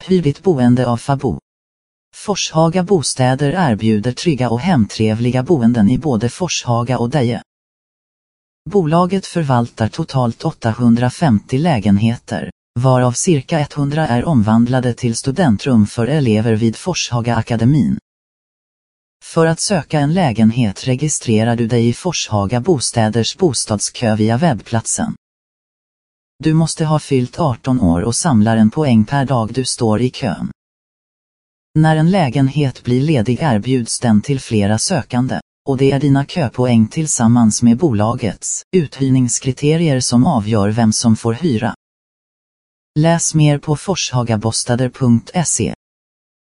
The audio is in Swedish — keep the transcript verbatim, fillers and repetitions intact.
Hyr ditt boende av Fabo. Forshaga Bostäder erbjuder trygga och hemtrevliga boenden i både Forshaga och Deje. Bolaget förvaltar totalt åttahundrafemtio lägenheter, varav cirka hundra är omvandlade till studentrum för elever vid Forshaga akademin. För att söka en lägenhet registrerar du dig i Forshaga Bostäders bostadskö via webbplatsen. Du måste ha fyllt arton år och samlar en poäng per dag du står i kön. När en lägenhet blir ledig erbjuds den till flera sökande, och det är dina köpoäng tillsammans med bolagets uthyrningskriterier som avgör vem som får hyra. Läs mer på forshagabostader punkt se.